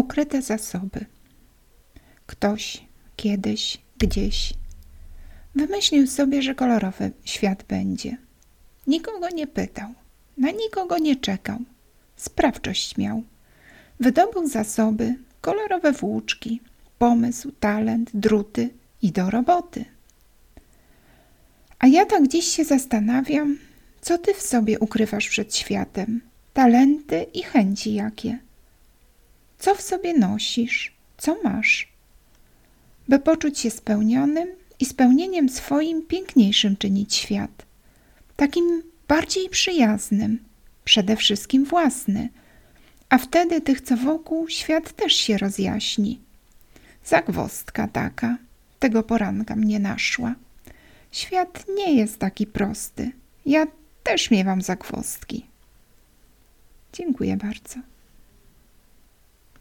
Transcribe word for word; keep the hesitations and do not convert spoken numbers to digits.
ukryte zasoby. Ktoś kiedyś, gdzieś wymyślił sobie, że kolorowy świat będzie. Nikogo nie pytał, na nikogo nie czekał. Sprawczość miał. Wydobył zasoby, kolorowe włóczki, pomysł, talent, druty i do roboty. A ja tak dziś się zastanawiam, co ty w sobie ukrywasz przed światem, talenty i chęci jakie. Co w sobie nosisz, co masz, by poczuć się spełnionym i spełnieniem swoim piękniejszym czynić świat, takim bardziej przyjaznym, przede wszystkim własny, a wtedy tych, co wokół, świat też się rozjaśni. Zagwozdka taka tego poranka mnie naszła. Świat nie jest taki prosty. Ja też miewam zagwozdki. Dziękuję bardzo.